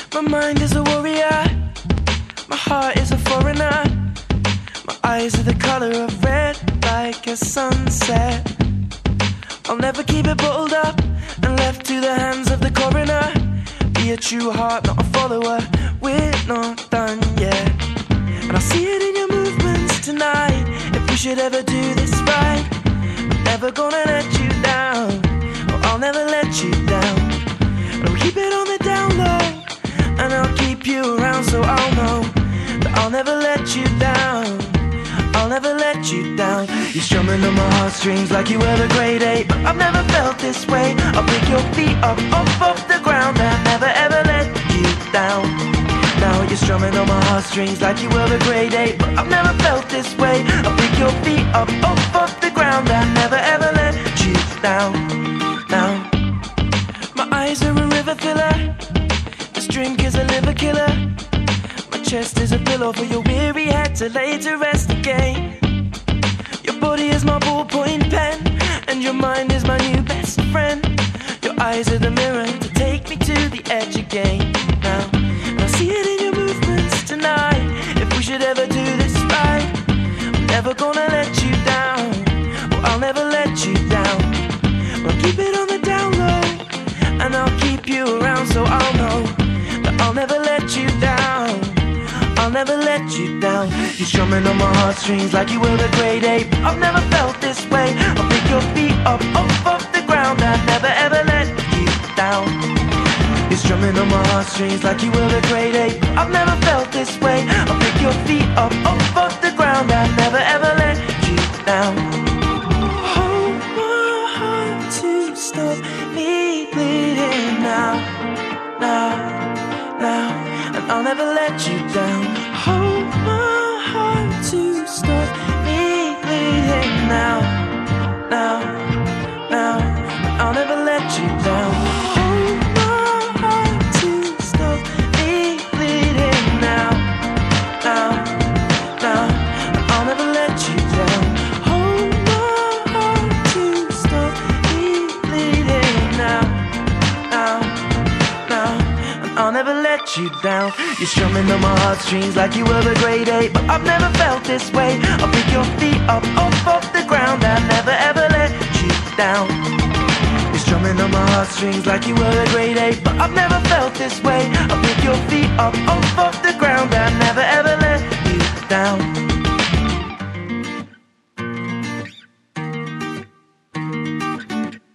My mind is a warrior, my heart is a foreigner. My eyes are the color of red, like a sunset. I'll never keep it bottled up and left to the hands of the coroner. Be a true heart, not a follower, we're not done yet. And I see it in your movements tonight. If we should ever do this right, I'm never gonna let you down, or I'll never let you down. And I'll keep it on the down low, and I'll keep you around so I'll know that I'll never let you down. I'll never let you down. You're strumming on my heartstrings like you were the grade 8, but I've never felt this way. I'll pick your feet up off the ground and never ever let you down. Now you're strumming on my heartstrings like you were the grade 8, but I've never felt this way. I'll pick your feet up off the ground and never ever let you down. Now my eyes are a river filler, this drink is a liver killer. My chest is a pillow for your weary head to lay to rest again. Your body is my ballpoint pen, and your mind is my new best friend. Your eyes are the mirror to take me to the edge again. Now, and I see it in your movements tonight. If we should ever do this right, I'm never gonna let you down, or I'll never let you down. I'll keep it on the down low, and I'll keep you around so I'll know that I'll never let you down. I'll never let you down. You're strumming on my heartstrings like you were the grade 8, but I've never felt this way. I'll pick your feet up off the ground and never ever let you down. You're strumming on my heartstrings like you were the grade 8, but I've never felt this way. I'll pick your feet up off the ground and never ever let you down. Hold my heart to stop me bleeding now, now, now. And I'll never let you down. Hold my heart to stop me bleeding now, now, now. And I'll never let you down. Hold my heart to stop me bleeding now, now, now. And I'll never let you down. Hold my heart to stop me bleeding now, now, now. And I'll never let you down. You're strumming on my heartstrings like you were the grade 8, but I've never felt this way. I'll pick your feet up off the ground and never ever let you down. You're strumming on my heartstrings like you were the grade 8, but I've never felt this way. I'll pick your feet up off the ground and never ever let you down.